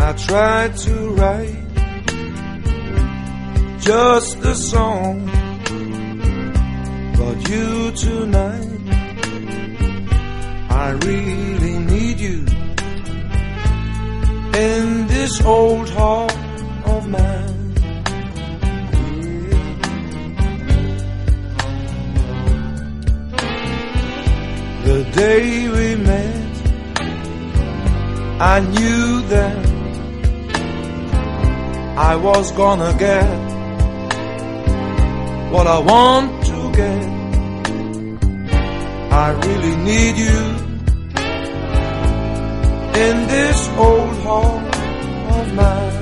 I tried to write just a song about you tonight. I really need you in this old heart of mine. The day we met, I knew that I was gonna get what I want to get. I really need you in this old heart of mine.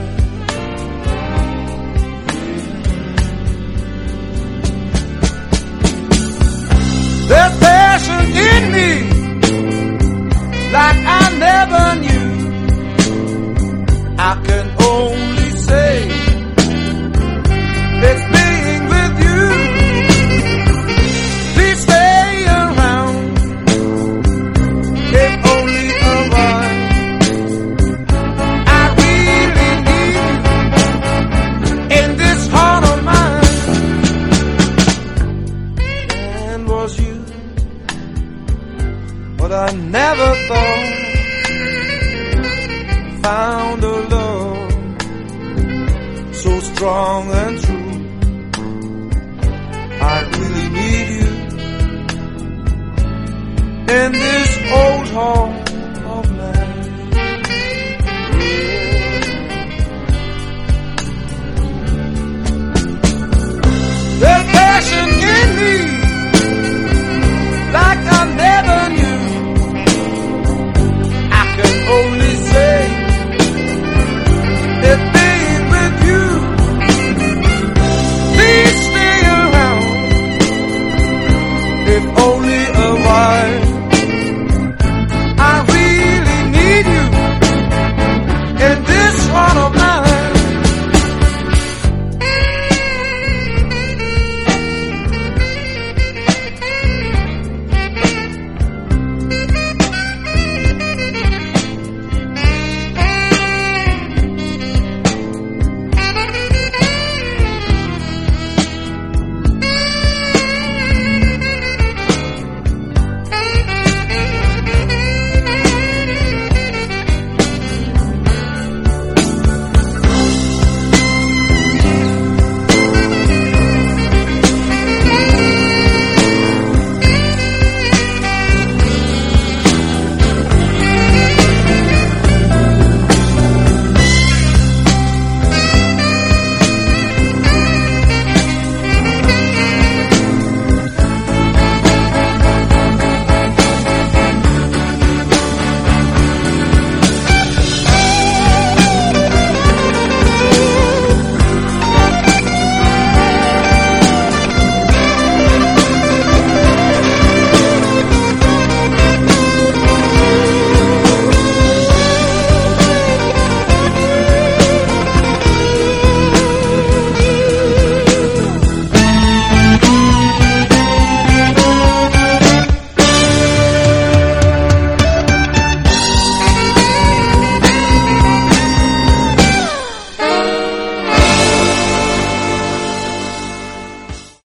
There's passion in me like I never knew. I can only say it's being with you. Please stay around, if only a while. I really need you in this heart of mine. And was you what I never thought, found a love so strong and true. I really need you in this old heart of mine. There's passion in me like I never knew. I can only